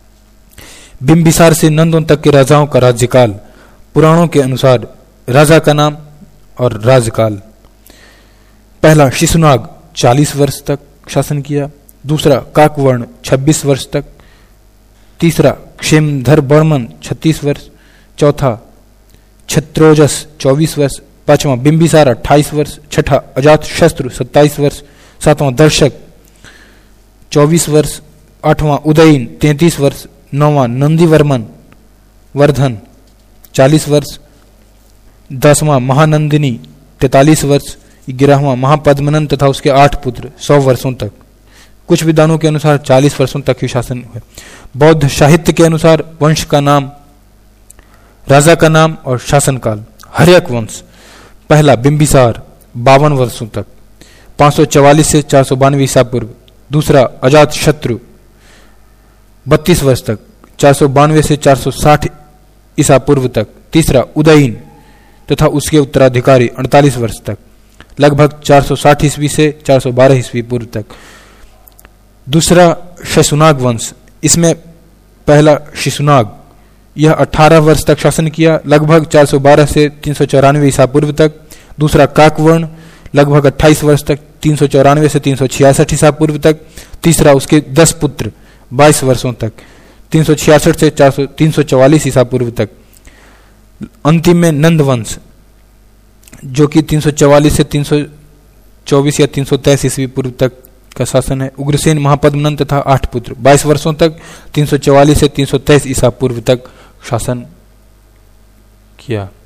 बिंबिसार से नंदों तक के राजाओं का राज्यकाल। पुराणों के अनुसार राजा का नाम और राजकाल। पहला शिशुनाग चालीस वर्ष तक शासन किया। दूसरा काकवर्ण छब्बीस वर्ष तक। तीसरा क्षेमधर बर्मन छत्तीस वर्ष। चौथा छत्रोजस चौबीस वर्ष। पांचवा बिंबिसार अट्ठाईस वर्ष। छठा अजात शत्रु सत्ताईस वर्ष। सातवां दर्शक चौबीस वर्ष। आठवां उदयन तैंतीस वर्ष। नौवां नंदीवर्मन वर्धन चालीस वर्ष। दसवां महानंदिनी तैतालीस वर्ष। ग्यारहवां महापद्मनंद तथा उसके आठ पुत्र सौ वर्षों तक। कुछ विद्वानों के अनुसार चालीस वर्षों तक ही शासन हुआ। बौद्ध साहित्य के अनुसार वंश का नाम, राजा का नाम और शासनकाल। हर्यक वंश। पहला बिंबिसार बावन वर्षों तक पांच सौ चवालीस से चार सौ बानवे ईसा पूर्व। दूसरा अजात शत्रु बत्तीस वर्ष तक चार सौ बानवे से चार सौ साठ ईसा पूर्व तक। तीसरा उदयन तथा उसके उत्तराधिकारी अड़तालीस वर्ष तक, लगभग चार सौ साठ ईस्वी से चार सौ बारह ईस्वी पूर्व तक। दूसरा शिशुनाग वंश। इसमें पहला शिशुनाग यह अठारह वर्ष तक शासन किया, लगभग चार सौ बारह से तीन सौ चौरानवे ईसा पूर्व तक। दूसरा काकवर्ण लगभग अट्ठाईस वर्ष तक तीन सौ चौरानवे से तीन सौ छियासठ ईसा पूर्व तक। तीसरा उसके दस पुत्र बाईस वर्षों तक तीन सौ छियासठ से चार सौ तीन सौ चौवालीस ईसा पूर्व तक। अंतिम में नंद वंश जो कि तीन सौ चौवालीस से तीन सौ चौबीस या तीन सौ तेईस ईस्वी पूर्व तक का शासन है। उग्रसेन महापद्मनंद तथा आठ पुत्र बाईस वर्षों तक तीन सौ चौवालीस से तीन सौ तेईस ईसा पूर्व तक शासन किया।